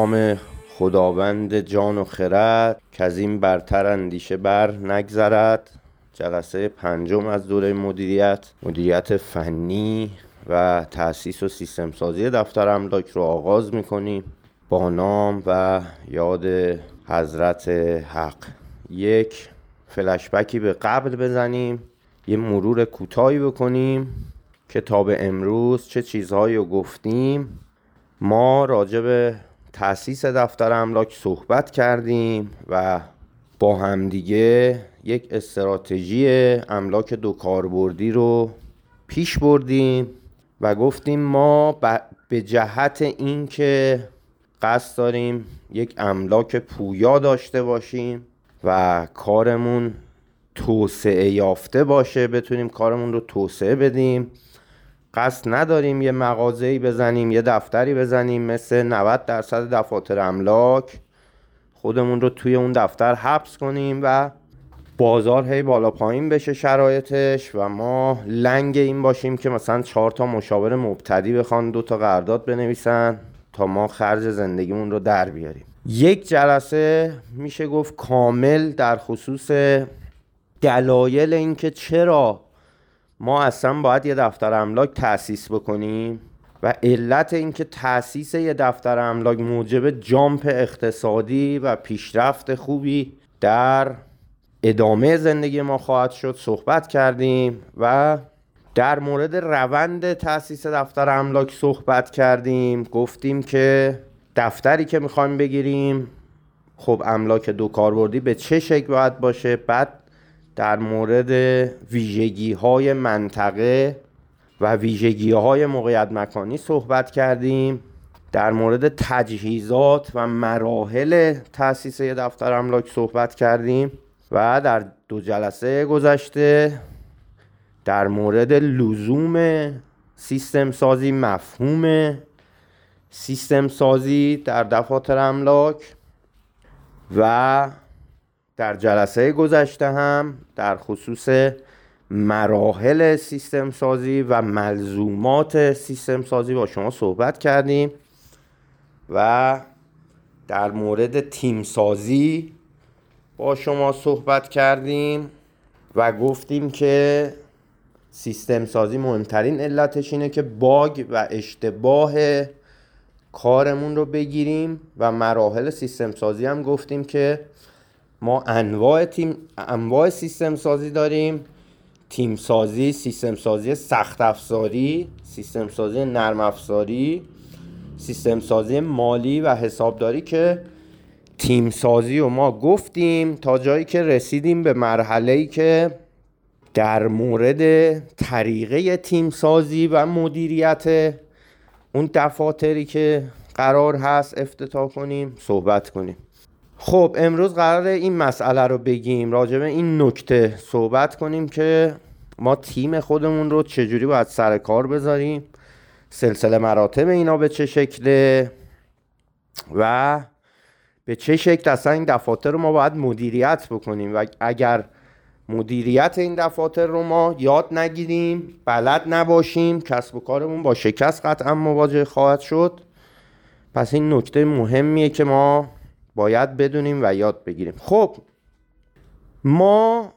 نام خداوند جان و خرد که از این برتر اندیشه بر نگذرد. جلسه پنجم از دوره مدیریت فنی و تأسیس و سیستم سازی دفتر املاک رو آغاز میکنیم با نام و یاد حضرت حق. یک فلشبکی به قبل بزنیم، یه مرور کوتاهی بکنیم که تا به امروز چه چیزهایی رو گفتیم. ما راجع به تأسیس دفتر املاک صحبت کردیم و با همدیگه یک استراتژی املاک دو کاربردی رو پیش بردیم و گفتیم ما به جهت این که قصد داریم یک املاک پویا داشته باشیم و کارمون توسعه یافته باشه، بتونیم کارمون رو توسعه بدیم. قصد نداریم یه مغازه‌ای بزنیم، یه دفتری بزنیم مثل 90% دفاتر املاک، خودمون رو توی اون دفتر حبس کنیم و بازار هی بالا پایین بشه شرایطش و ما لنگ این باشیم که مثلا 4 تا مشاور مبتدی بخوان 2 تا قرارداد بنویسن تا ما خرج زندگیمون رو در بیاریم. یک جلسه میشه گفت کامل در خصوص دلایل اینکه چرا ما اصلا باید یه دفتر املاک تأسیس بکنیم و علت اینکه تأسیس یه دفتر املاک موجب جامپ اقتصادی و پیشرفت خوبی در ادامه زندگی ما خواهد شد صحبت کردیم و در مورد روند تأسیس دفتر املاک صحبت کردیم. گفتیم که دفتری که میخوایم بگیریم خب املاک دو کاربردی به چه شکل باید باشه. بعد در مورد ویژگی‌های منطقه و ویژگی‌های موقعیت مکانی صحبت کردیم. در مورد تجهیزات و مراحل تأسیس یه دفتر املاک صحبت کردیم و در 2 جلسه گذشته در مورد لزوم سیستم سازی، مفهوم سیستم سازی در دفاتر املاک و در جلسه گذشته هم در خصوص مراحل سیستم سازی و ملزومات سیستم سازی با شما صحبت کردیم و در مورد تیم سازی با شما صحبت کردیم و گفتیم که سیستم سازی مهمترین علتش اینه که باگ و اشتباه کارمون رو بگیریم و مراحل سیستم سازی هم گفتیم که ما انواع سیستم سازی داریم: تیم سازی، سیستم سازی سخت افزاری، سیستم سازی نرم افزاری، سیستم سازی مالی و حسابداری. که تیم سازی رو ما گفتیم تا جایی که رسیدیم به مرحله‌ای که در مورد طریقه تیم سازی و مدیریت اون دفاتری که قرار هست افتتاح کنیم صحبت کنیم. خب امروز قراره این مسئله رو بگیم، راجع به این نکته صحبت کنیم که ما تیم خودمون رو چجوری باید سر کار بذاریم، سلسله مراتب اینا به چه شکله و به چه شکل اصلا این دفاتر رو ما باید مدیریت بکنیم و اگر مدیریت این دفاتر رو ما یاد نگیریم، بلد نباشیم، کسب و کارمون با شکست قطعا مواجه خواهد شد. پس این نکته مهمیه که ما باید بدونیم و یاد بگیریم. خب ما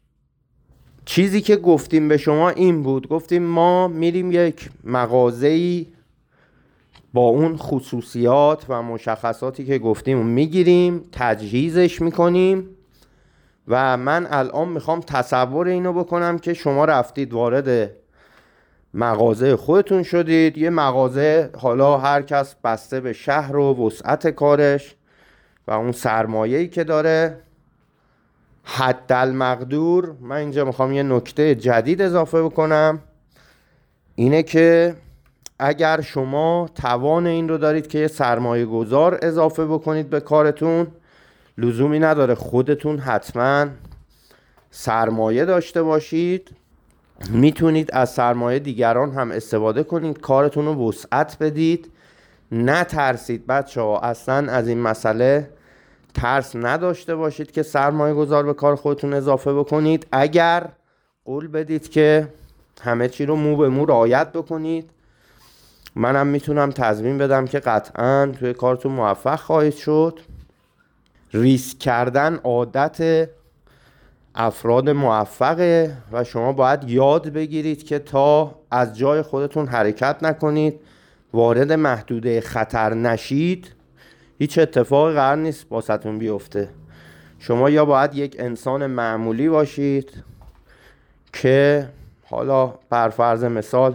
چیزی که گفتیم به شما این بود، گفتیم ما میریم یک مغازه‌ای با اون خصوصیات و مشخصاتی که گفتیم میگیریم، تجهیزش میکنیم و من الان میخوام تصور اینو بکنم که شما رفتید وارد مغازه خودتون شدید. یه مغازه، حالا هر کس بسته به شهر و وسعت کارش و اون سرمایه‌ای که داره، حدالمقدور من اینجا میخوام یه نکته جدید اضافه بکنم، اینه که اگر شما توان این رو دارید که یه سرمایه گذار اضافه بکنید به کارتون، لزومی نداره خودتون حتما سرمایه داشته باشید، میتونید از سرمایه دیگران هم استفاده کنید، کارتون رو وسعت بدید. نترسید بچه ها، اصلا از این مسئله ترس نداشته باشید که سرمایه گذار به کار خودتون اضافه بکنید. اگر قول بدید که همه چی رو مو به مو رعایت بکنید منم میتونم تضمین بدم که قطعاً توی کارتون موفق خواهید شد. ریسک کردن عادت افراد موفقه و شما باید یاد بگیرید که تا از جای خودتون حرکت نکنید، وارد محدوده خطر نشید، هیچ اتفاقی قرار نیست باستون بیفته. شما یا باید یک انسان معمولی باشید که حالا بر فرض مثال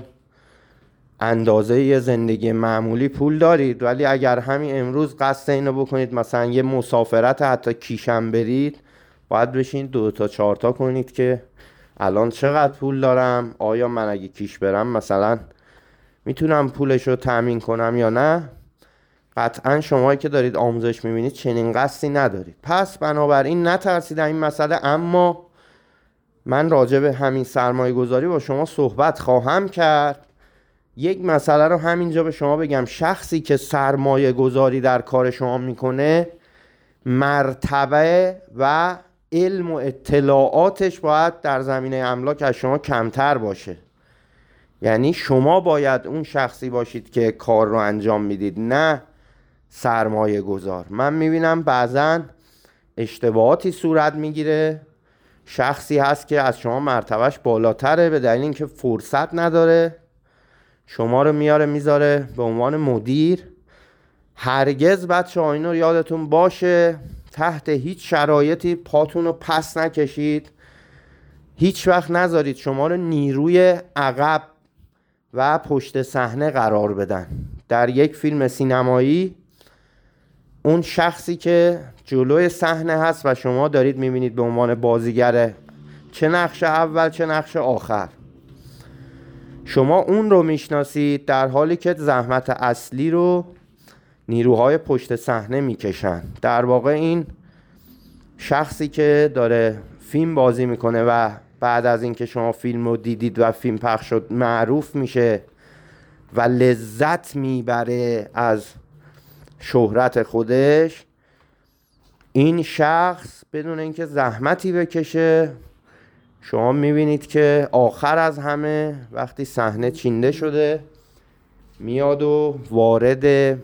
اندازه یه زندگی معمولی پول دارید، ولی اگر همین امروز قصد اینو بکنید مثلا یه مسافرت حتی کیشم برید، باید بشین 2 تا 4 تا کنید که الان چقدر پول دارم، آیا من اگه کیش برم مثلا میتونم پولش رو تأمین کنم یا نه. قطعا شمایی که دارید آموزش میبینید چنین قصدی ندارید. پس بنابراین نترسید این مسئله. اما من راجع به همین سرمایه گذاری با شما صحبت خواهم کرد. یک مسئله رو همینجا به شما بگم، شخصی که سرمایه گذاری در کار شما میکنه مرتبه و علم و اطلاعاتش باید در زمینه املاک از شما کمتر باشه. یعنی شما باید اون شخصی باشید که کار رو انجام میدید، نه سرمایه گذار. من میبینم بعضا اشتباهاتی صورت میگیره، شخصی هست که از شما مرتبهش بالاتره، به دلیل اینکه فرصت نداره شما رو میاره میذاره به عنوان مدیر. هرگز بچه‌ها اینو یادتون باشه، تحت هیچ شرایطی پاتون رو پس نکشید. هیچ وقت نذارید شما رو نیروی عقب و پشت صحنه قرار بدن. در یک فیلم سینمایی اون شخصی که جلوی صحنه هست و شما دارید میبینید به عنوان بازیگر چه نقش اول چه نقش آخر، شما اون رو میشناسید، در حالی که زحمت اصلی رو نیروهای پشت صحنه میکشن. در واقع این شخصی که داره فیلم بازی میکنه و بعد از اینکه شما فیلم رو دیدید و فیلم پخش شد معروف میشه و لذت میبره از شهرت خودش، این شخص بدون اینکه زحمتی بکشه شما میبینید که آخر از همه وقتی صحنه چینده شده میاد و وارد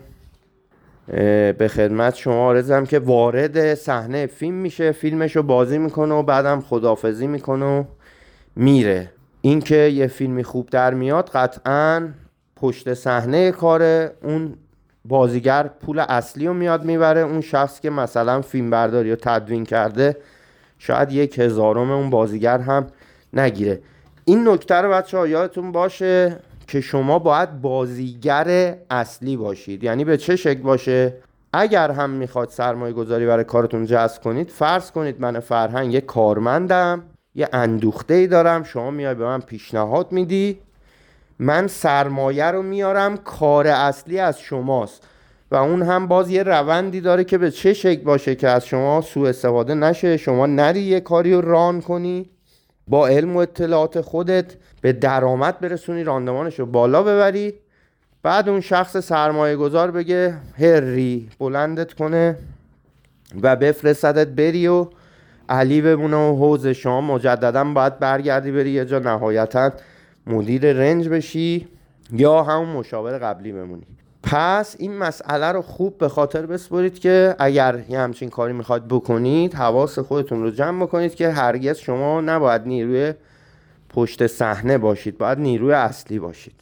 به خدمت شما عرضم که وارد صحنه فیلم میشه، فیلمشو بازی میکنه و بعدم خداحافظی میکنه و میره. این که یه فیلمی خوب در میاد قطعاً پشت صحنه کاره اون بازیگر پول اصلی رو میاد میبره. اون شخص که مثلا فیلم برداری رو تدوین کرده شاید 1/1000 اون بازیگر هم نگیره. این نکته رو بچه‌ها یادتون باشه که شما باید بازیگر اصلی باشید. یعنی به چه شکل باشه؟ اگر هم میخواد سرمایه گذاری برای کارتون جذب کنید، فرض کنید من فرهنگ یه کارمندم، یه اندوخته‌ای دارم، شما میای به من پیشنهاد میدی، من سرمایه رو میارم، کار اصلی از شماست و اون هم باز یه روندی داره که به چه شکل باشه که از شما سوء استفاده نشه، شما نری یه کاری رو ران کنی، با علم و اطلاعات خودت به درآمد برسونی، راندمانش رو بالا ببری، بعد اون شخص سرمایه گذار بگه هری بلندت کنه و بفرستدت بری و علی بمونه و حوض شما مجددا باید برگردی بری یه جا نهایتا مدیر رنج بشی یا همون مشاور قبلی بمونی. پس این مسئله رو خوب به خاطر بسپارید که اگر یه همچین کاری میخواد بکنید حواس خودتون رو جمع بکنید که هرگز شما نباید نیروی پشت صحنه باشید، باید نیروی اصلی باشید.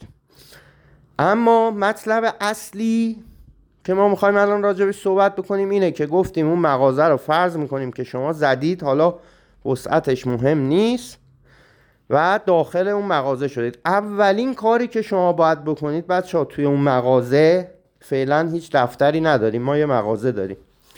اما مطلب اصلی که ما میخوایم الان راجعش صحبت بکنیم اینه که گفتیم اون مغازه رو فرض میکنیم که شما زدید، حالا وسعتش مهم نیست و داخل اون مغازه شدید. اولین کاری که شما باید بکنید بچه‌ها توی اون مغازه، فعلا هیچ دفتری نداریم، ما یه مغازه داریم،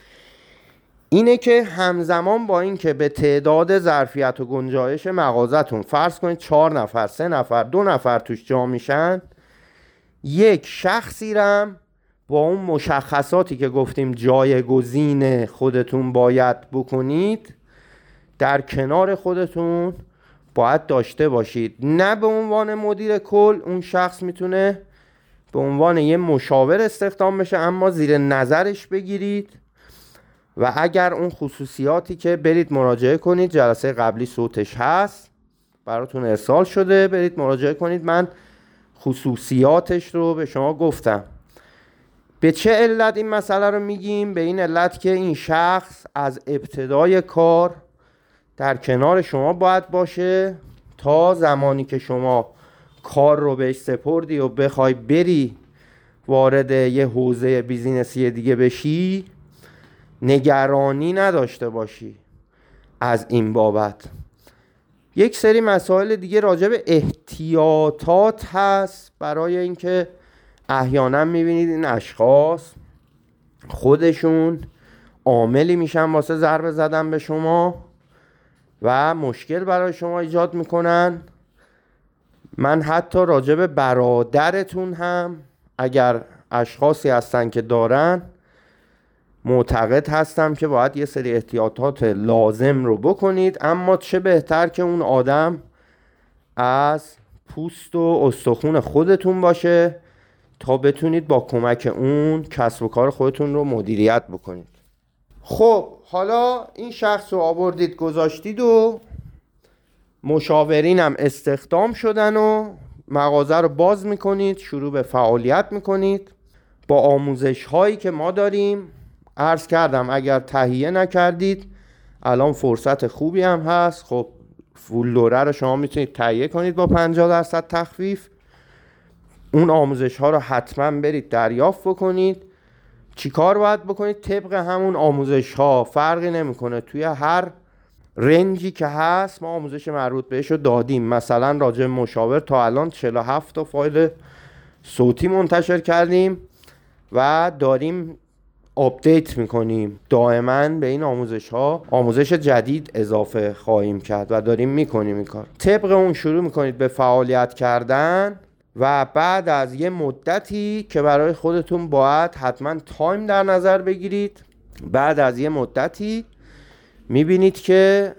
اینه که همزمان با این که به تعداد ظرفیت و گنجایش مغازه‌تون فرض کنید 4 نفر 3 نفر 2 نفر توش جا میشن، یک شخصی رم با اون مشخصاتی که گفتیم جایگزین خودتون باید بکنید در کنار خودتون باید داشته باشید. نه به عنوان مدیر کل، اون شخص میتونه به عنوان یه مشاور استخدام بشه اما زیر نظرش بگیرید و اگر اون خصوصیاتی که برید مراجعه کنید، جلسه قبلی صوتش هست براتون ارسال شده، برید مراجعه کنید، من خصوصیاتش رو به شما گفتم. به چه علت این مسئله رو میگیم؟ به این علت که این شخص از ابتدای کار در کنار شما باید باشه تا زمانی که شما کار رو بهش سپردی و بخوای بری وارد یه حوزه بیزینسی دیگه بشی، نگرانی نداشته باشی از این بابت. یک سری مسائل دیگه راجع به احتیاطات هست برای اینکه احیانا میبینید این اشخاص خودشون عاملی میشن واسه ضربه زدن به شما و مشکل برای شما ایجاد میکنن. من حتی راجع به برادرتون هم اگر اشخاصی هستن که دارن، معتقد هستم که باید یه سری احتیاطات لازم رو بکنید. اما چه بهتر که اون آدم از پوست و استخون خودتون باشه تا بتونید با کمک اون کسب و کار خودتون رو مدیریت بکنید. خب حالا این شخص رو آوردید گذاشتید و مشاورینم استخدام شدن و مغازه رو باز میکنید، شروع به فعالیت میکنید با آموزش هایی که ما داریم. عرض کردم اگر تهیه نکردید الان فرصت خوبی هم هست. خب فول دوره رو شما میتونید تهیه کنید با 50% تخفیف. اون آموزش ها رو حتما برید دریافت بکنید. چی کار باید بکنید؟ طبق همون آموزش ها، فرقی نمیکنه، توی هر رنجی که هست ما آموزش مربوط بهش رو دادیم. مثلا راجع مشاور تا الان 47 تا فایل صوتی منتشر کردیم و داریم آپدیت میکنیم. دائما به این آموزش ها آموزش جدید اضافه خواهیم کرد و داریم میکنیم این کار. طبق اون شروع میکنید به فعالیت کردن و بعد از یه مدتی که برای خودتون باید حتما تایم در نظر بگیرید، بعد از یه مدتی میبینید که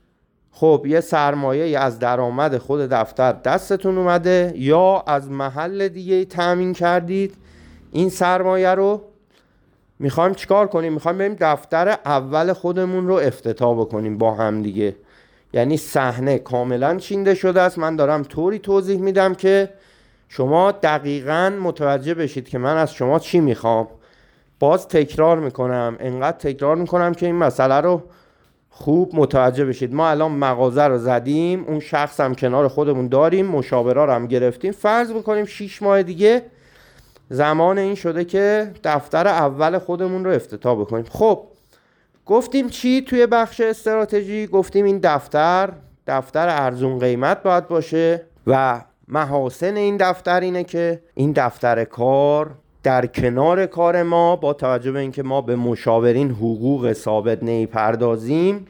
خب یه سرمایه از درآمد خود دفتر دستتون اومده یا از محل دیگه تامین کردید این سرمایه رو. میخوایم چیکار کنیم؟ میخوایم بریم دفتر اول خودمون رو افتتاح بکنیم با هم دیگه. یعنی صحنه کاملا چینده شده است. من دارم طوری توضیح میدم که شما دقیقاً متوجه بشید که من از شما چی میخوام. باز تکرار میکنم، انقدر تکرار میکنم که این مسئله رو خوب متوجه بشید. ما الان مغازه رو زدیم، اون شخص هم کنار خودمون داریم، مشاورا رو هم گرفتیم. فرض میکنیم 6 ماه دیگه زمان این شده که دفتر اول خودمون رو افتتاح بکنیم. خب گفتیم چی توی بخش استراتژی؟ گفتیم این دفتر ارزون قیمت باید باشه و محاسن این دفتر اینه که این دفتر کار در کنار کار ما، با توجه به اینکه ما به مشاورین حقوق ثابت نمیپردازیم،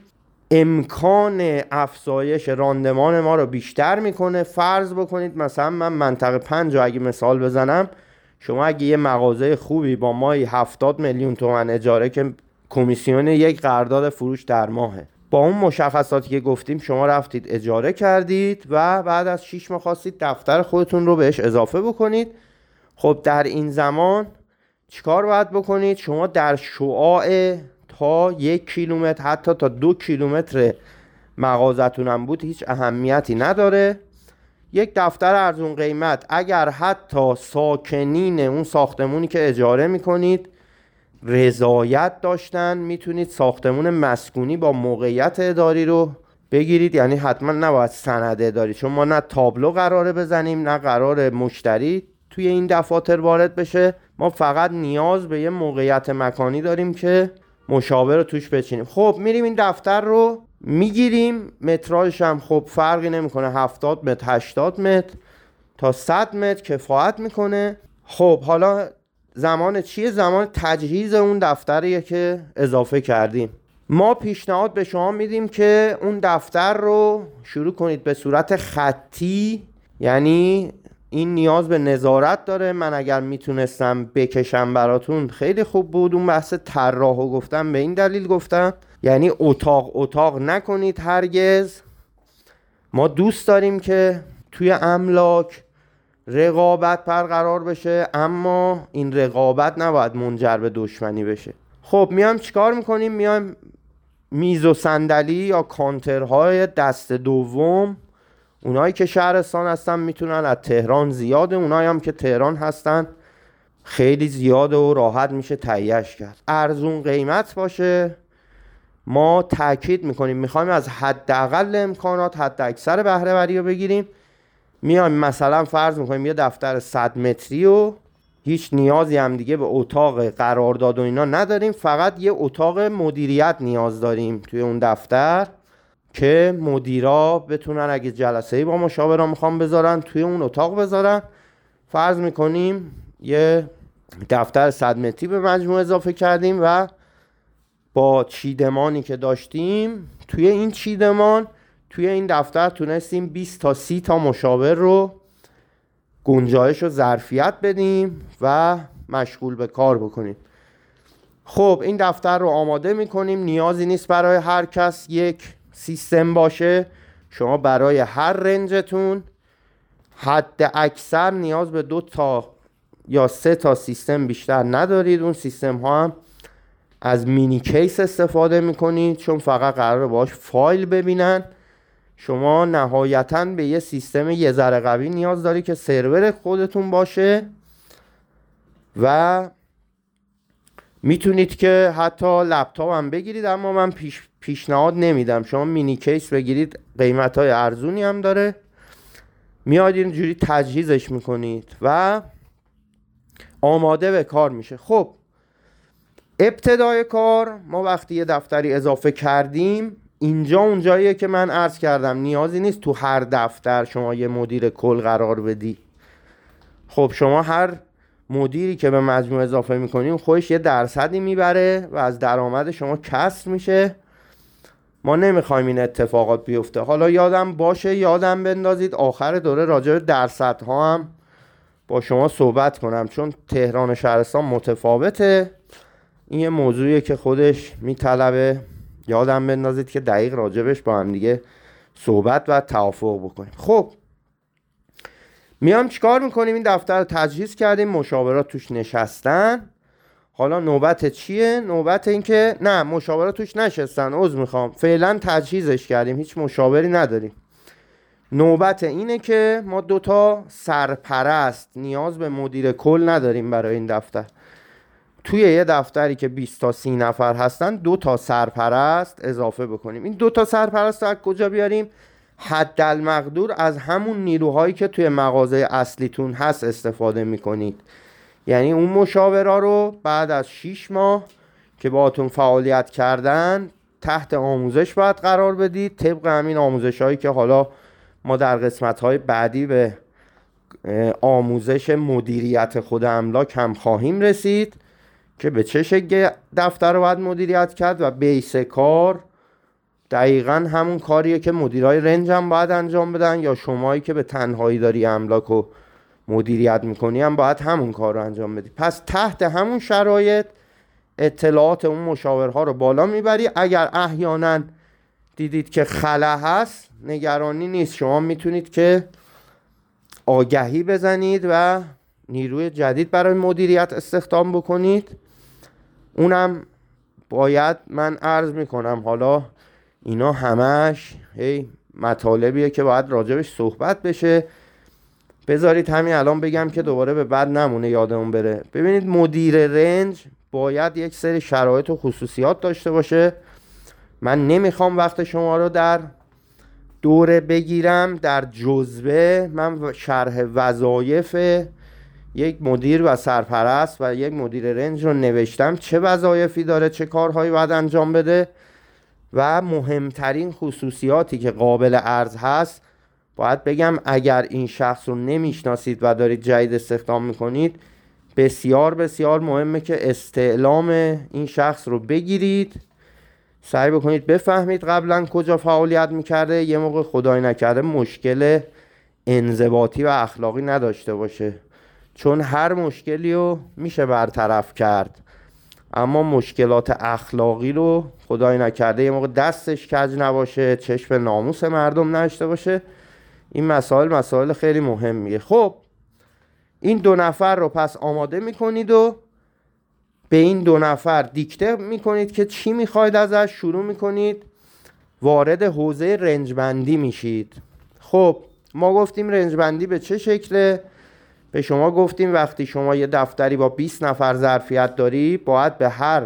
امکان افزایش راندمان ما رو بیشتر میکنه. فرض بکنید مثلا من منطقه 5 رو اگه مثال بزنم، شما اگه یه مغازه خوبی با ماهی 70 میلیون تومان اجاره که کمیسیون یک قرارداد فروش در ماهه، با اون مشخصاتی که گفتیم شما رفتید اجاره کردید و بعد از 6 ماه خواستید دفتر خودتون رو بهش اضافه بکنید. خب در این زمان چیکار باید بکنید؟ شما در شعاع تا 1 کیلومتر حتی تا 2 کیلومتر مغازتون هم بود هیچ اهمیتی نداره. یک دفتر ارزون قیمت اگر حتی ساکنین اون ساختمونی که اجاره میکنید رضایت داشتن، میتونید ساختمون مسکونی با موقعیت اداری رو بگیرید. یعنی حتما نباید سند اداری، چون ما نه تابلو قراره بزنیم نه قراره مشتری توی این دفاتر وارد بشه. ما فقط نیاز به یه موقعیت مکانی داریم که مشاور رو توش بچینیم. خب میریم این دفتر رو میگیریم، متراژش هم خب فرقی نمیکنه، 70 متر 80 متر تا 100 متر کفایت میکنه. خب حالا زمان چیه؟ زمان تجهیز اون دفتریه که اضافه کردیم. ما پیشنهاد به شما میدیم که اون دفتر رو شروع کنید به صورت خطی. یعنی این نیاز به نظارت داره. من اگر میتونستم بکشم براتون خیلی خوب بود. اون بحث طراحو گفتم به این دلیل گفتم، یعنی اتاق نکنید هرگز. ما دوست داریم که توی املاک رقابت برقرار بشه، اما این رقابت نباید منجر به دشمنی بشه. خب میایم چیکار میکنیم؟ میایم میز و صندلی یا کانترهای دست دوم اونایی که شهرستان هستن میتونن از تهران زیاده، اونایی هم که تهران هستن خیلی زیاده و راحت میشه تهیهش کرد. ارزون قیمت باشه. ما تاکید میکنیم میخوایم از حداقل امکانات حد اکثر بهره وری رو بگیریم. میایم مثلا فرض میکنیم یه دفتر 100 متری و هیچ نیازی هم دیگه به اتاق قرارداد و اینا نداریم، فقط یه اتاق مدیریت نیاز داریم توی اون دفتر که مدیرا بتونن اگه جلسه‌ای با مشاوران میخوام بذارن توی اون اتاق بذارن. فرض میکنیم یه دفتر 100 متری به مجموع اضافه کردیم و با چیدمانی که داشتیم توی این چیدمان توی این دفتر تونستیم 20 تا 30 تا مشاور رو گنجایش و ظرفیت بدیم و مشغول به کار بکنیم. خب این دفتر رو آماده میکنیم. نیازی نیست برای هر کس یک سیستم باشه. شما برای هر رنجتون حد اکثر نیاز به 2 تا یا 3 تا سیستم بیشتر ندارید. اون سیستم ها هم از مینی کیس استفاده میکنید چون فقط قراره باش فایل ببینن. شما نهایتاً به یه سیستم یه ذره قوی نیاز داری که سرور خودتون باشه و میتونید که حتی لپتاپ هم بگیرید، اما من پیشنهاد نمیدم. شما مینی کیس بگیرید، قیمت‌های ارزونی هم داره. میاد اینجوری تجهیزش میکنید و آماده به کار میشه. خب ابتدای کار ما وقتی یه دفتری اضافه کردیم، اینجا اونجاییه که من عرض کردم نیازی نیست تو هر دفتر شما یه مدیر کل قرار بدی. خب شما هر مدیری که به مجموع اضافه میکنیم خودش یه درصدی میبره و از درآمد شما کسر میشه. ما نمیخوایم این اتفاقات بیفته. حالا یادم باشه یادم بندازید آخر دوره راجع به درصدها هم با شما صحبت کنم، چون تهران و شهرستان متفاوته. این یه موضوعیه که خودش میطلبه یادم بندازید که دقیق راجبش با هم دیگه صحبت و توافق بکنیم. خب میام چیکار میکنیم؟ این دفتر رو تجهیز کردیم، مشاورات توش نشستن. حالا نوبت چیه؟ نوبت این که نه مشاورات توش نشستن، عذر میخوام، فعلا تجهیزش کردیم، هیچ مشاوری نداریم. نوبت اینه که ما 2 تا سرپرست، نیاز به مدیر کل نداریم برای این دفتر. توی یه دفتری که 20 تا 30 نفر هستن 2 تا سرپرست اضافه بکنیم. این 2 تا سرپرست رو از کجا بیاریم؟ حدالمقدور از همون نیروهایی که توی مغازه اصلیتون هست استفاده میکنید. یعنی اون مشاورا رو بعد از 6 ماه که باهاتون فعالیت کردن تحت آموزش باید قرار بدید، طبق همین آموزش هایی که حالا ما در قسمت های بعدی به آموزش مدیریت خود املاک هم خواهیم رسید که به چه شکل دفتر رو باید مدیریت کرد و بیس کار دقیقاً همون کاریه که مدیرای رنج هم باید انجام بدن، یا شمایی که به تنهایی داری املاک رو مدیریت میکنی هم باید همون کار رو انجام بدی. پس تحت همون شرایط اطلاعات اون مشاورها رو بالا میبری. اگر احیانا دیدید که خلا هست نگرانی نیست، شما میتونید که آگهی بزنید و نیروی جدید برای مدیریت استخدام بکنید. اونم باید من عرض میکنم حالا اینا همش مطالبیه که باید راجبش صحبت بشه. بذارید همین الان بگم که دوباره به بعد نمونه یادمون بره. ببینید مدیر رنج باید یک سری شرایط و خصوصیات داشته باشه. من نمیخوام وقت شما رو در دوره بگیرم، در جزوه من شرح وظایف یک مدیر و سرپرست و یک مدیر رنج رو نوشتم، چه وظایفی داره، چه کارهایی باید انجام بده و مهمترین خصوصیاتی که قابل عرض هست. باید بگم اگر این شخص رو نمیشناسید و دارید جدید استخدام میکنید، بسیار بسیار مهمه که استعلام این شخص رو بگیرید، سعی بکنید بفهمید قبلا کجا فعالیت میکرده، یه موقع خدای نکرده مشکل انضباطی و اخلاقی نداشته باشه، چون هر مشکلی رو میشه برطرف کرد، اما مشکلات اخلاقی رو خدای نکرده یه موقع دستش کج نباشه، چشم به ناموس مردم نداشته باشه. این مسائل خیلی مهمیه. خب این 2 نفر رو پس آماده میکنید و به این 2 نفر دیکته میکنید که چی میخواید ازش. شروع میکنید وارد حوزه رنجبندی میشید. خب ما گفتیم رنج بندی به چه شکله؟ به شما گفتیم وقتی شما یه دفتری با 20 نفر ظرفیت داری، باید به هر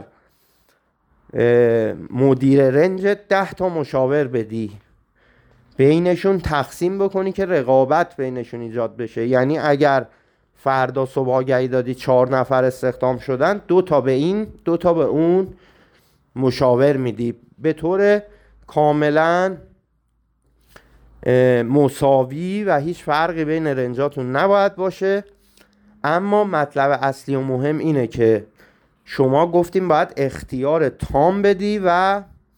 مدیر رنج 10 تا مشاور بدی، بینشون تقسیم بکنی که رقابت بینشون ایجاد بشه. یعنی اگر فردا صبح آگهی دادی 4 نفر استخدام شدن، 2 تا به این 2 تا به اون مشاور میدی، به طور کاملا مساوی و هیچ فرقی بین رنجاتون نباید باشه. اما مطلب اصلی و مهم اینه که شما گفتیم باید اختیار تام بدی و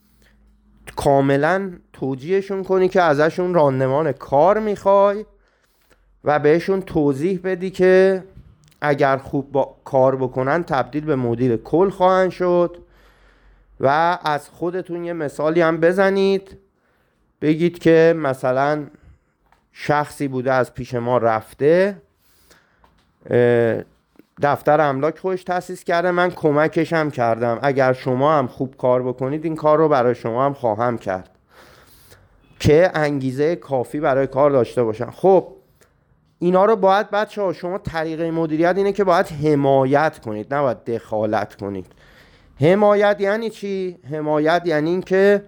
کاملا توجیهشون کنی که ازشون راندمان کار میخوای و بهشون توضیح بدی که اگر خوب کار بکنن تبدیل به مدیر کل خواهند شد. و از خودتون یه مثالی هم بزنید، بگید که مثلا شخصی بوده از پیش ما رفته، دفتر املاک خودش تأسیس کرده، من کمکش هم کردم، اگر شما هم خوب کار بکنید این کار رو برای شما هم خواهم کرد، که انگیزه کافی برای کار داشته باشن. خب اینا رو باید بچه‌ها، شما طریقه مدیریت اینه که باید حمایت کنید، نباید دخالت کنید. حمایت یعنی چی؟ حمایت یعنی این که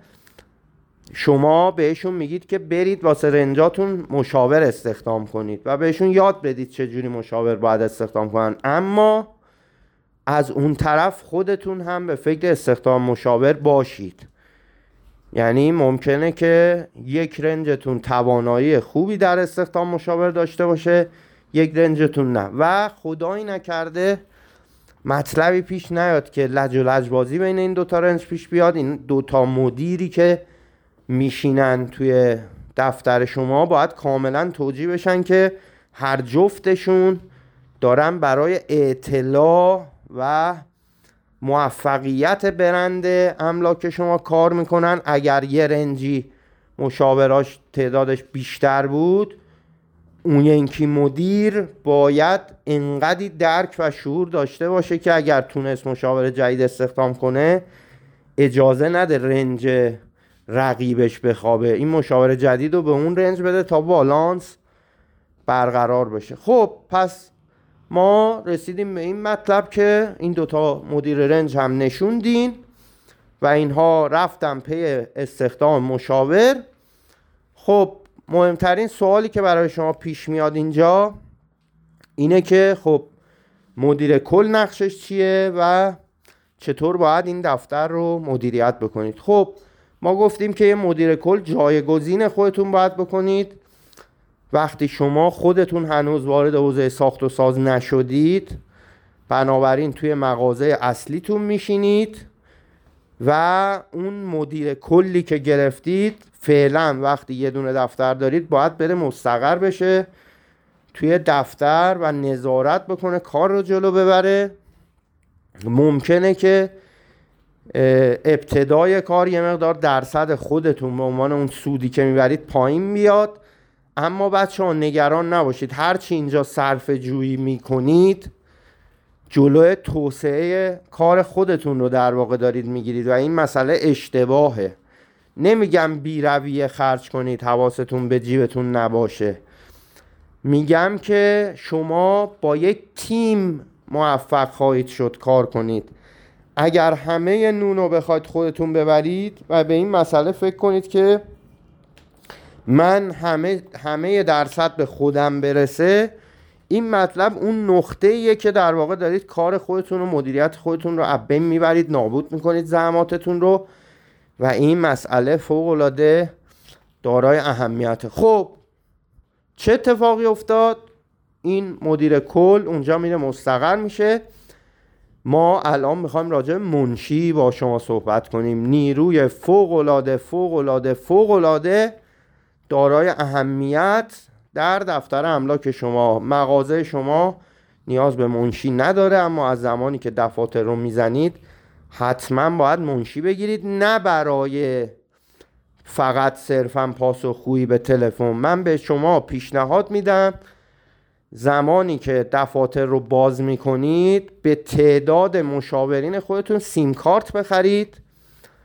شما بهشون میگید که برید واسه رنجاتون مشاور استخدام کنید و بهشون یاد بدید چجوری مشاور باید استخدام کنن، اما از اون طرف خودتون هم به فکر استخدام مشاور باشید. یعنی ممکنه که یک رنجتون توانایی خوبی در استخدام مشاور داشته باشه، یک رنجتون نه، و خدایی نکرده مطلبی پیش نیاد که لج و لجبازی بین این دوتا رنج پیش بیاد. این دوتا مدیری که میشینن توی دفتر شما باید کاملا توجیه بشن که هر جفتشون دارن برای اطلاع و موفقیت برند املاک شما کار میکنن. اگر یه رنجی مشاوراش تعدادش بیشتر بود، اون یکی مدیر باید انقدی درک و شعور داشته باشه که اگر تونست مشاور جدید استخدام کنه اجازه نده رنج رقیبش بخوابه، این مشاور جدید رو به اون رنج بده تا بالانس برقرار بشه. خب پس ما رسیدیم به این مطلب که این دوتا مدیر رنج هم نشوندین و اینها رفتن پی استخدام مشاور. خب مهمترین سوالی که برای شما پیش میاد اینجا اینه که خب مدیر کل نقشش چیه و چطور باید این دفتر رو مدیریت بکنید. خب ما گفتیم که یه مدیر کل جایگزین خودتون باید بکنید وقتی شما خودتون هنوز وارد حوزه ساخت و ساز نشدید. بنابراین توی مغازه اصلیتون میشینید و اون مدیر کلی که گرفتید فعلا وقتی یه دونه دفتر دارید باید بره مستقر بشه توی دفتر و نظارت بکنه، کار رو جلو ببره. ممکنه که ابتدای کار یه مقدار درصد خودتون به عنوان اون سودی که میبرید پایین بیاد، اما بچه‌ها نگران نباشید، هرچی اینجا صرف جویی میکنید جلوی توسعه کار خودتون رو در واقع دارید میگیرید و این مسئله اشتباهه. نمیگم بی رویه خرج کنید، حواستون به جیبتون نباشه، میگم که شما با یک تیم موفق خواهید شد کار کنید. اگر همه نونو بخواید خودتون ببرید و به این مسئله فکر کنید که من همه درصد به خودم برسه، این مطلب اون نقطه‌ایه که در واقع دارید کار خودتون و مدیریت خودتون رو از بین میبرید، نابود میکنید زحماتتون رو و این مسئله فوق‌العاده دارای اهمیته. خب چه اتفاقی افتاد؟ این مدیر کل اونجا میره مستقر میشه. ما الان میخوایم راجع به منشی با شما صحبت کنیم، نیروی فوق‌العاده دارای اهمیت در دفتر املاک شما. مغازه شما نیاز به منشی نداره، اما از زمانی که دفاتر رو میزنید حتما باید منشی بگیرید، نه برای فقط صرفا پاسخگویی به تلفن. من به شما پیشنهاد میدم زمانی که دفاتر رو باز میکنید به تعداد مشاورین خودتون سیم کارت بخرید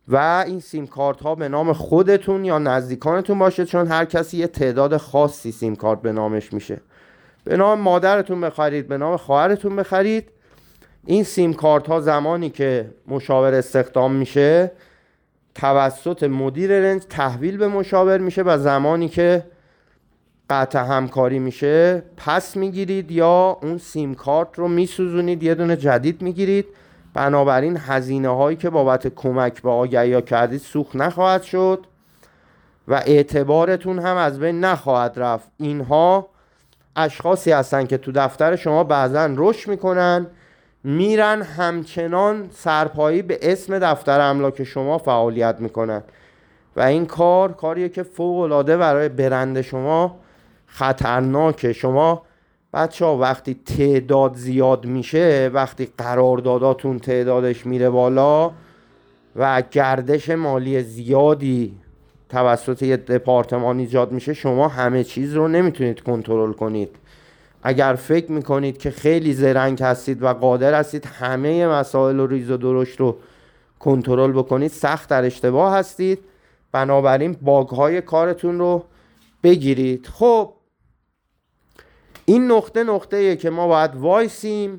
و این سیم کارت ها به نام خودتون یا نزدیکانتون باشه، چون هر کسی یه تعداد خاصی سیم کارت به نامش میشه. به نام مادرتون بخرید، به نام خواهرتون بخرید. این سیم کارت ها زمانی که مشاور استخدام میشه توسط مدیر رنج تحویل به مشاور میشه و زمانی که قطع همکاری میشه پس میگیرید یا اون سیم کارت رو میسوزونید، یه دونه جدید میگیرید. بنابراین هزینه هایی که بابت کمک به آگهی کردید سوخت نخواهد شد و اعتبارتون هم از بین نخواهد رفت. اینها اشخاصی هستن که تو دفتر شما بعضن رشد میکنن، میرن همچنان سرپایی به اسم دفتر املاک شما فعالیت میکنن و این کاریه که فوق العاده برای برند شما خطرناکه. شما بچه‌ها وقتی تعداد زیاد میشه، وقتی قرارداداتون تعدادش میره بالا و گردش مالی زیادی توسط یه دپارتمان ایجاد میشه، شما همه چیز رو نمیتونید کنترل کنید. اگر فکر میکنید که خیلی زرنگ هستید و قادر هستید همه مسائل و ریز و درشت رو کنترل بکنید، سخت در اشتباه هستید. بنابراین باگ های کارتون رو بگیرید. خب این نقطه‌ایه که ما باید وایسیم،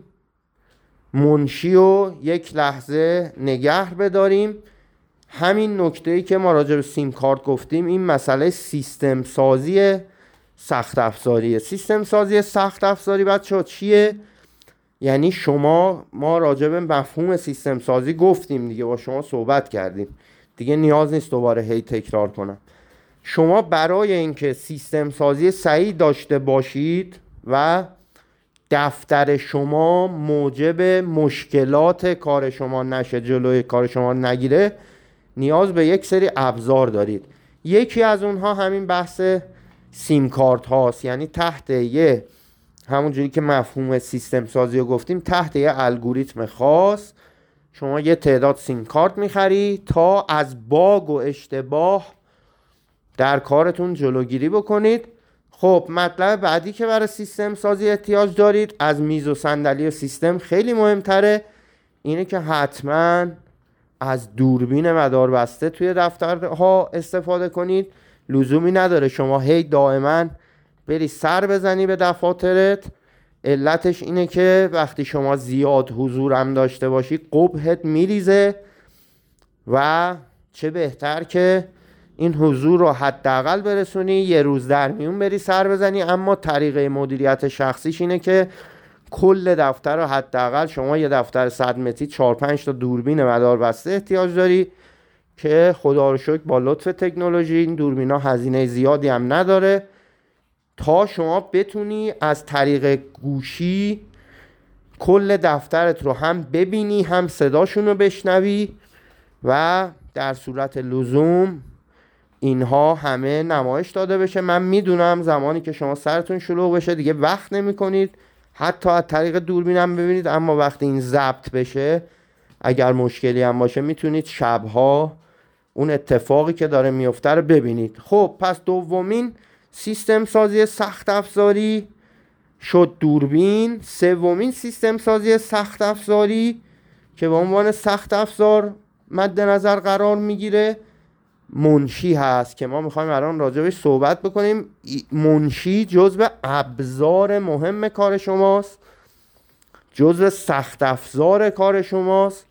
منشی رو یک لحظه نگه بداریم. همین نکته‌ای که ما راجع به سیم کارت گفتیم، این مسئله سیستم سازی سخت افزاریه. سیستم سازی سخت افزاری بچه‌ها چیه؟ یعنی ما راجع به مفهوم سیستم سازی گفتیم دیگه، با شما صحبت کردیم دیگه، نیاز نیست دوباره هی تکرار کنم. شما برای اینکه سیستم سازی صحیح داشته باشید و دفتر شما موجب مشکلات کار شما نشه، جلوی کار شما نگیره، نیاز به یک سری ابزار دارید. یکی از اونها همین بحث سیم کارت هاست. یعنی تحت همونجوری که مفهوم سیستم سازی رو گفتیم، تحت یه الگوریتم خاص شما یه تعداد سیم کارت میخری تا از باگ و اشتباه در کارتون جلوگیری بکنید. خب مطلب بعدی که برای سیستم سازی احتیاج دارید، از میز و صندلی و سیستم خیلی مهمتره، اینه که حتما از دوربین مداربسته توی دفترها استفاده کنید. لزومی نداره شما هی دائما بری سر بزنی به دفاترت. علتش اینه که وقتی شما زیاد حضورم داشته باشی قبحت میریزه و چه بهتر که این حضور رو حداقل برسونی، یه روز در میون بری سر بزنی. اما طریقه مدیریت شخصیش اینه که کل دفتر رو حداقل، شما یه دفتر 100 متری 4-5 تا دوربین مداربسته احتیاج داری که خدا رو شکر با لطف تکنولوژی این دوربینا هزینه زیادی هم نداره، تا شما بتونی از طریق گوشی کل دفترت رو هم ببینی هم صداشون رو بشنوی و در صورت لزوم اینها همه نمایش داده بشه. من میدونم زمانی که شما سرتون شلوغ بشه دیگه وقت نمی کنید حتی از طریق دوربین هم ببینید، اما وقتی این ضبط بشه اگر مشکلی هم باشه میتونید شبها اون اتفاقی که داره میفته رو ببینید. خب پس دومین سیستم سازی سخت افزاری شد دوربین. سومین سیستم سازی سخت افزاری که به عنوان سخت افزار مد نظر قرار میگیره منشی هست که ما میخوایم الان راجبش صحبت بکنیم. منشی جزو ابزار مهم کار شماست، جزو سخت افزار کار شماست.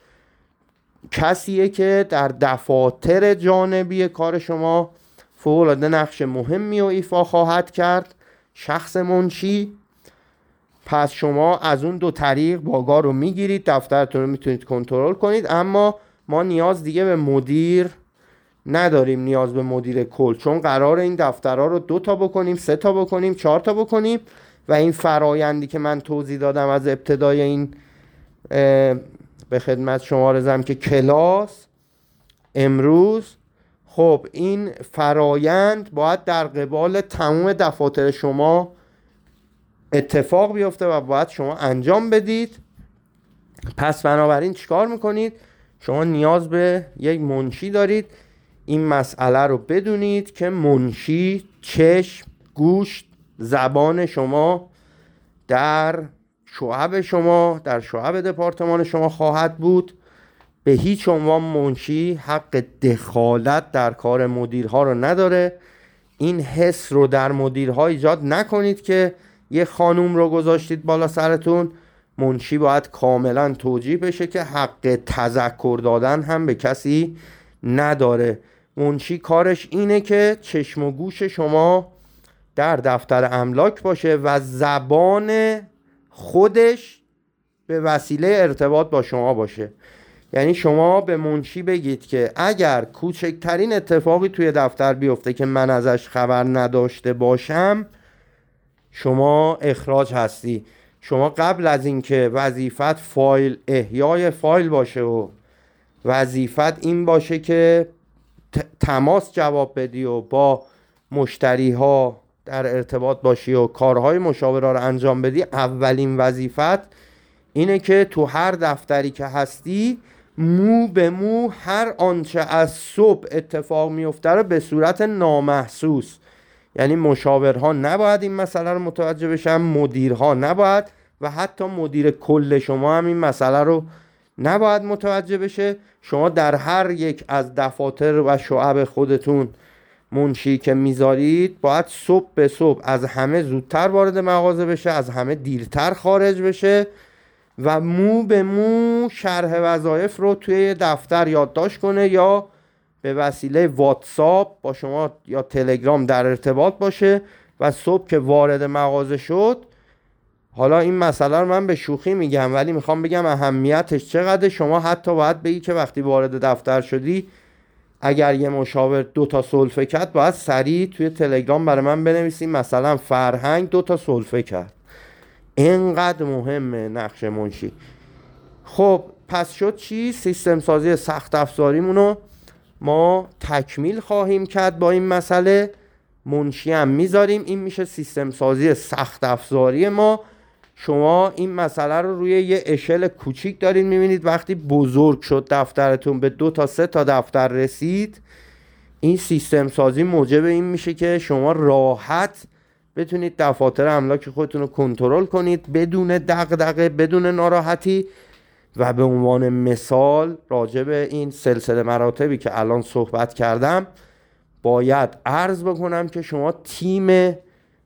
کسیه که در دفاتر جانبی کار شما فوق‌العاده نقش مهمی رو ایفا خواهد کرد، شخص منشی. پس شما از اون دو طریق باگا رو میگیرید، دفترتون رو میتونید کنترل کنید، اما ما نیاز دیگه به مدیر نداریم، نیاز به مدیر کل، چون قرار این دفترها رو 2 تا بکنیم، 3 تا بکنیم، 4 تا بکنیم و این فرایندی که من توضیح دادم از ابتدای این به خدمت شما رسم که کلاس امروز، خب این فرایند باید در قبال تمام دفاتر شما اتفاق بیفته و باید شما انجام بدید. پس بنابراین چیکار میکنید؟ شما نیاز به یک منشی دارید. این مسئله رو بدونید که منشی چشم، گوش، زبان شما در شعب دپارتمان شما خواهد بود به هیچ عنوان منشی حق دخالت در کار مدیرها رو نداره. این حس رو در مدیرها ایجاد نکنید که یه خانوم رو گذاشتید بالا سرتون. منشی باید کاملا توجیه بشه که حق تذکر دادن هم به کسی نداره. منشی کارش اینه که چشم و گوش شما در دفتر املاک باشه و زبان خودش به وسیله ارتباط با شما باشه. یعنی شما به منشی بگید که اگر کوچکترین اتفاقی توی دفتر بیفته که من ازش خبر نداشته باشم، شما اخراج هستی. شما قبل از اینکه وظیفت احیای فایل باشه و وظیفت این باشه که تماس جواب بدی و با مشتری ها در ارتباط باشی و کارهای مشاوره رو انجام بدی، اولین وظیفت اینه که تو هر دفتری که هستی مو به مو هر آنچه از صبح اتفاق میفته رو به صورت نامحسوس، یعنی مشاورها نباید این مسئله رو متوجه بشن، مدیرها نباید و حتی مدیر کل شما هم این مسئله رو نباید متوجه بشه. شما در هر یک از دفاتر و شعب خودتون منشی که میذارید باید صبح به صبح از همه زودتر وارد مغازه بشه، از همه دیرتر خارج بشه و مو به مو شرح وظایف رو توی دفتر یادداشت کنه یا به وسیله واتساپ با شما یا تلگرام در ارتباط باشه و صبح که وارد مغازه شد، حالا این مسئله رو من به شوخی میگم ولی میخوام بگم اهمیتش چقدر. شما حتی باید بگی که وقتی وارد دفتر شدی اگر یه مشاور 2 سلفه کرد باید سریع توی تلگرام برای من بنویسیم مثلا فرهنگ 2 سلفه کرد. اینقدر مهمه نقش منشی. خب پس شد چی؟ سیستم سازی سخت افزاریمونو ما تکمیل خواهیم کرد با این مسئله. منشی هم میذاریم، این میشه سیستم سازی سخت افزاری ما. شما این مسئله رو روی یه اشل کوچیک دارین میبینید. وقتی بزرگ شد دفترتون به 2 تا 3 تا دفتر رسید، این سیستم سازی موجب این میشه که شما راحت بتونید دفاتر املاک خودتون رو کنترل کنید بدون دغدغه، بدون ناراحتی. و به عنوان مثال راجع به این سلسله مراتبی که الان صحبت کردم باید عرض بکنم که شما تیم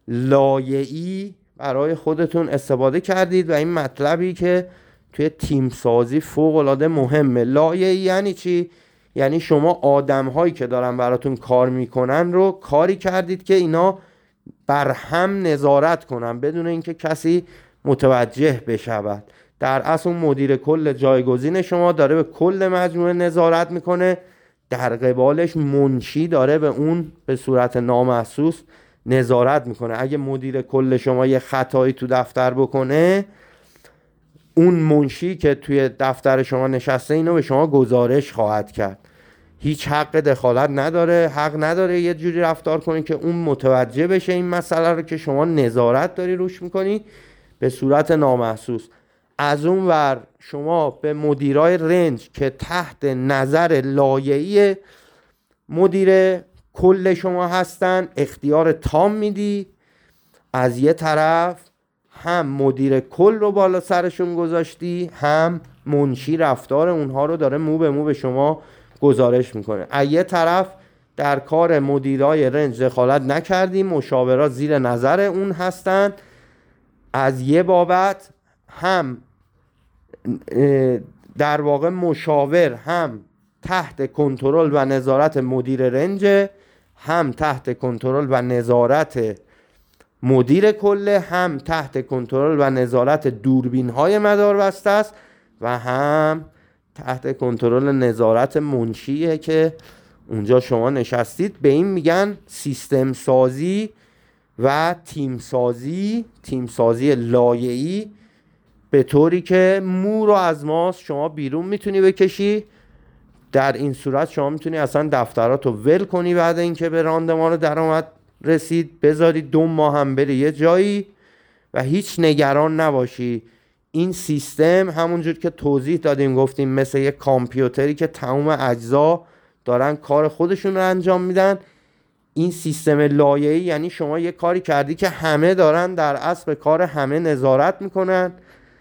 لایه‌ای برای خودتون استفاده کردید و این مطلبی که توی تیم سازی فوق‌العاده مهمه. لایه‌ای یعنی چی؟ یعنی شما آدم‌هایی که دارن براتون کار میکنن رو کاری کردید که اینا بر هم نظارت کنن بدون اینکه کسی متوجه بشود. در اصل مدیر کل جایگزین شما داره به کل مجموعه نظارت میکنه، در قبالش منشی داره به اون به صورت نامحسوس نظارت میکنه. اگه مدیر کل شما یه خطایی تو دفتر بکنه، اون منشی که توی دفتر شما نشسته اینو به شما گزارش خواهد کرد. هیچ حق دخالت نداره، حق نداره یه جوری رفتار کنی که اون متوجه بشه این مسئله رو که شما نظارت داری روش میکنی به صورت نامحسوس. از اون ور شما به مدیرای رنج که تحت نظر لایه‌ای مدیر کل شما هستن اختیار تام میدی. از یه طرف هم مدیر کل رو بالا سرشون گذاشتی، هم منشی رفتار اونها رو داره مو به مو به شما گزارش میکنه. از یه طرف در کار مدیرای رنج دخالت نکردی، مشاورا زیر نظر اون هستن. از یه بابت هم در واقع مشاور هم تحت کنترل و نظارت مدیر رنج، هم تحت کنترل و نظارت مدیر کل، هم تحت کنترل و نظارت دوربین های مداربسته است و هم تحت کنترل نظارت منشیه که اونجا شما نشستید. به این میگن سیستم سازی و تیم سازی لایه‌ای، به طوری که مو رو از ماست شما بیرون میتونی بکشی. در این صورت شما میتونی اصلا دفتراتو ول کنی بعد اینکه به راندمان درآمد رسید، بذاری 2 ماه هم بری یه جایی و هیچ نگران نباشی. این سیستم همونجور که توضیح دادیم گفتیم مثل یه کامپیوتری که تمام اجزا دارن کار خودشون رو انجام میدن. این سیستم لایه‌ای یعنی شما یه کاری کردی که همه دارن در اصل به کار همه نظارت میکنن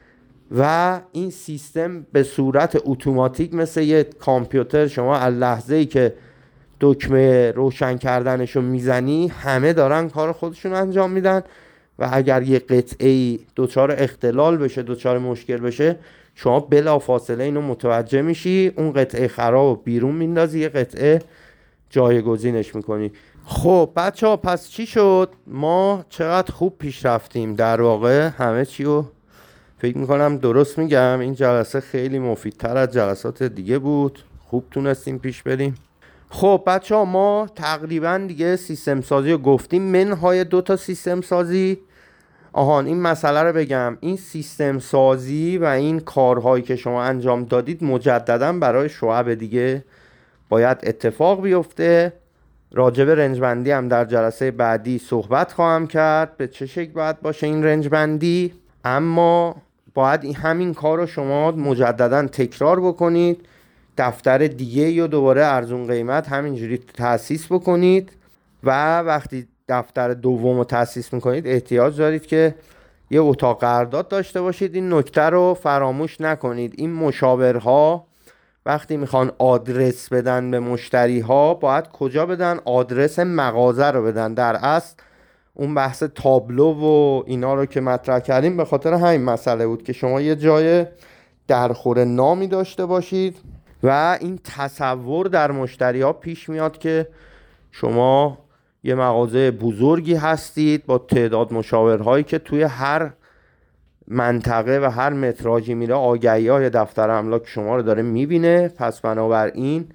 و این سیستم به صورت اتوماتیک مثل یه کامپیوتر، شما از لحظه‌ای که دکمه روشن کردنشو میزنی همه دارن کار خودشون انجام میدن و اگر یه قطعه‌ای دچار اختلال بشه، دچار مشکل بشه، شما بلافاصله اینو متوجه میشی، اون قطعه خراب بیرون میندازی، یه قطعه جایگزینش میکنی. خب بچه ها، پس چی شد؟ ما چقدر خوب پیش رفتیم در واقع. همه چی رو فکر میکنم درست میگم. این جلسه خیلی مفیدتر از جلسات دیگه بود، خوب تونستیم پیش بریم. خب بچه ها، ما تقریبا دیگه سیستم سازی رو گفتیم، منهای 2 سیستم سازی. این مسئله رو بگم، این سیستم سازی و این کارهایی که شما انجام دادید مجددا برای شعب دیگه باید اتفاق بیفته. راجب رنجبندی هم در جلسه بعدی صحبت خواهم کرد، به چه شکل باید باشه این رنجبندی. اما باید همین کار رو شما مجددا تکرار بکنید، دفتر دیگه یا دوباره ارزون قیمت همینجوری تأسیس بکنید و وقتی دفتر دوم رو تأسیس میکنید احتیاج دارید که یه اتاق قرارداد داشته باشید. این نکته رو فراموش نکنید. این مشاورها وقتی میخوان آدرس بدن به مشتری ها باید کجا بدن؟ آدرس مغازه رو بدن. در اصل اون بحث تابلو و اینا رو که مطرح کردیم به خاطر همین مسئله بود که شما یه جای درخور نامی داشته باشید و این تصور در مشتری ها پیش میاد که شما یه مغازه بزرگی هستید با تعداد مشاورهایی که توی هر منطقه و هر متراژی میره آگهی‌های دفتر املاک شما رو داره میبینه. پس بنابراین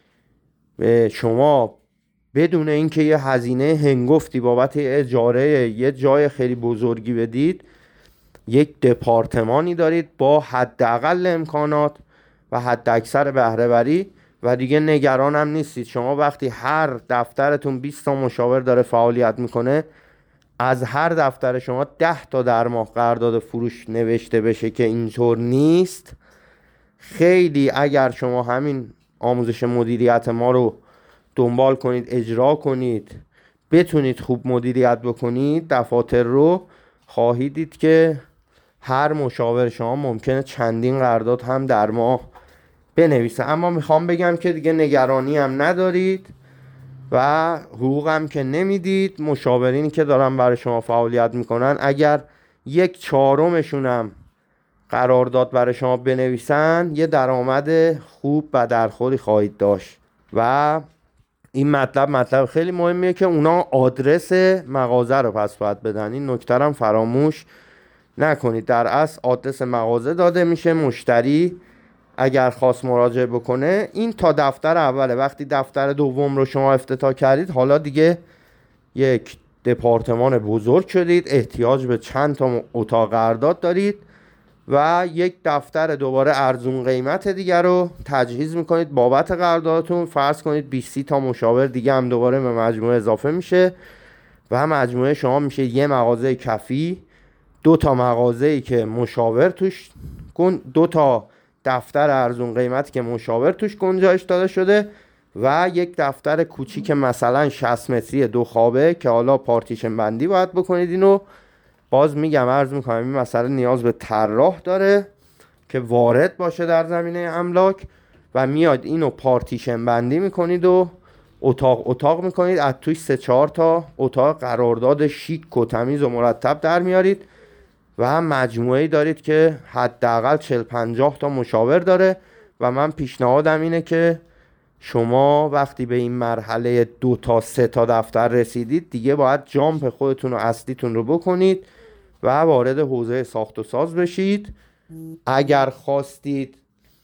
شما بدون اینکه یه هزینه هنگفتی بابت اجاره یه جای خیلی بزرگی بدید، یک دپارتمانی دارید با حداقل امکانات و حد اکثر بهره وری و دیگه نگران هم نیستید. شما وقتی هر دفترتون 20 تا مشاور داره فعالیت میکنه، از هر دفتر شما 10 تا در ماه قرارداد فروش نوشته بشه که اینطور نیست. خیلی اگر شما همین آموزش مدیریت ما رو دنبال کنید، اجرا کنید، بتونید خوب مدیریت بکنید دفاتر رو، خواهید دید که هر مشاور شما ممکنه چندین قرارداد هم در ماه بنویسه. اما میخوام بگم که دیگه نگرانی هم ندارید و حقوق هم که نمیدید. مشاورینی که دارن برای شما فعالیت میکنن اگر 1/4 هم قرارداد برای شما بنویسن یه درآمد خوب و درخوری خواهید داشت. و این مطلب خیلی مهمیه که اونا آدرس مغازه رو پس باید بدن. این نکته هم فراموش نکنید. در اصل آدرس مغازه داده میشه، مشتری اگر خواست مراجعه بکنه. این تا دفتر اوله. وقتی دفتر دوم رو شما افتتاح کردید حالا دیگه یک دپارتمان بزرگ شدید، احتیاج به چند تا اتاق قرارداد دارید و یک دفتر دوباره ارزون قیمت دیگر رو تجهیز میکنید بابت قراردادتون. فرض کنید 20 تا مشاور دیگه هم دوباره به مجموعه اضافه میشه و مجموعه شما میشه یه مغازه کفی، 2 تا مغازه‌ای که مشاور توش 2 تا دفتر ارزون قیمتی که مشاور توش گنجایش داده شده و یک دفتر کوچیک مثلا 60 متری 2 خوابه که حالا پارتیشن بندی باید بکنید. اینو باز میگم، عرض میکنم این مسئله نیاز به طراح داره که وارد باشه در زمینه املاک و میاد اینو پارتیشن بندی میکنید و اتاق میکنید، از توی 3-4 تا اتاق قرارداد شیک و تمیز و مرتب در میارید و مجموعه‌ای دارید که حداقل 40-50 تا مشاور داره. و من پیشنهادم اینه که شما وقتی به این مرحله 2 تا 3 تا دفتر رسیدید دیگه باید جامپ خودتون و اصلیتون رو بکنید و وارد حوزه ساخت و ساز بشید. اگر خواستید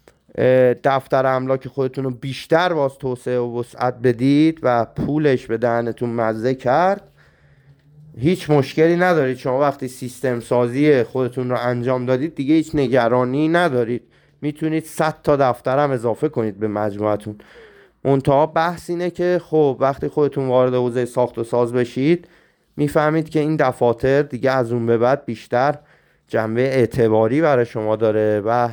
دفتر املاک خودتون رو بیشتر باز توسعه و وسعت بدید و پولش به دهنتون مزه کرد، هیچ مشکلی ندارید. شما وقتی سیستم سازی خودتون رو انجام دادید دیگه هیچ نگرانی ندارید، میتونید 100 تا دفتر هم اضافه کنید به مجموعتون. منتها بحث اینه که خب وقتی خودتون وارد حوزه ساخت و ساز بشید میفهمید که این دفاتر دیگه از اون به بعد بیشتر جنبه اعتباری برای شما داره و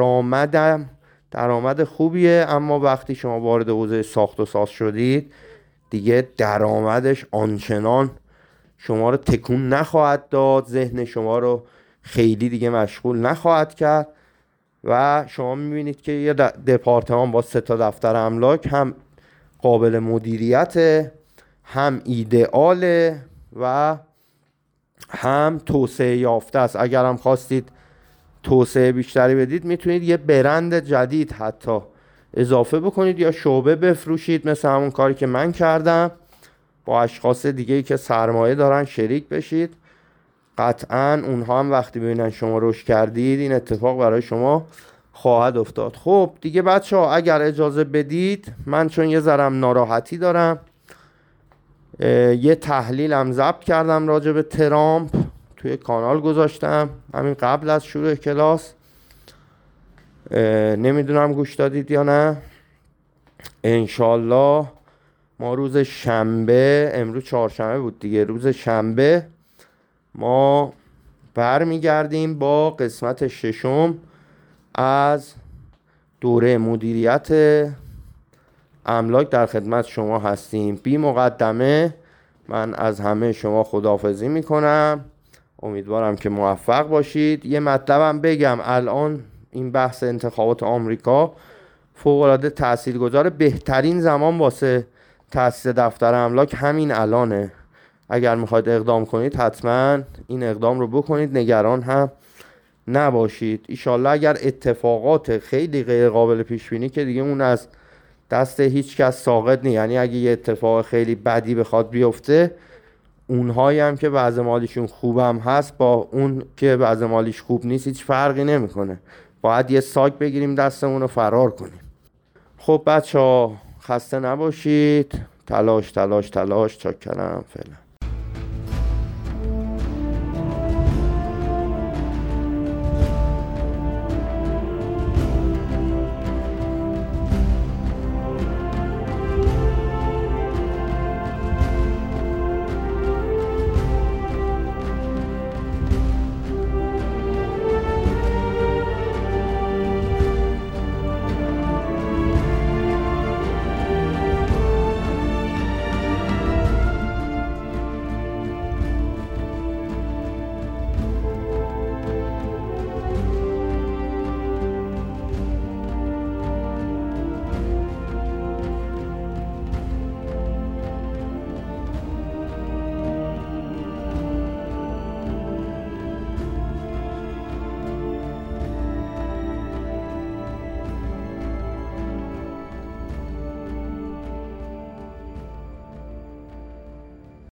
درآمد خوبیه. اما وقتی شما وارد حوزه ساخت و ساز شدید دیگه درآمدش آنچنان شما رو تکون نخواهد داد، ذهن شما رو خیلی دیگه مشغول نخواهد کرد و شما میبینید که یه دپارتمان با 3 دفتر املاک هم قابل مدیریت، هم ایدئاله و هم توسعه یافته است. اگر هم خواستید توسعه بیشتری بدید میتونید یه برند جدید حتی اضافه بکنید یا شعبه بفروشید، مثل همون کاری که من کردم، با اشخاص دیگه‌ای که سرمایه دارن شریک بشید. قطعاً اونها هم وقتی ببینن شما رشد کردید این اتفاق برای شما خواهد افتاد. خب دیگه بچه‌ها اگر اجازه بدید، من چون یه ذرم ناراحتی دارم، یه تحلیلم ضبط کردم راجع به ترامپ، توی کانال گذاشتم همین قبل از شروع کلاس. نمیدونم گوش دادید یا نه. انشالله ما روز شنبه، امروز چهارشنبه بود دیگه، روز شنبه ما برمیگردیم با قسمت 6 از دوره مدیریت املاک. در خدمت شما هستیم. بی مقدمه من از همه شما خداحافظی میکنم. امیدوارم که موفق باشید. یه مطلبم بگم، الان این بحث انتخابات آمریکا فوق‌العاده تاثیرگذاره. بهترین زمان واسه تأسیس دفتر املاک همین الانه. اگر میخواید اقدام کنید حتما این اقدام رو بکنید، نگران هم نباشید. ایشالله اگر اتفاقات خیلی غیر قابل پیش بینی که دیگه اون از دست هیچ کس ساقط نیست، یعنی اگه یه اتفاق خیلی بدی بخواد بیفته، اونهایی هم که وضع مالیشون خوبم هست با اون که وضع مالیش خوب نیست هیچ فرقی نمیکنه. باید یه ساک بگیریم دستمون رو فرار کنیم. خب بچه ها خسته نباشید. تلاش تلاش تلاش. چاکرم. فعلا.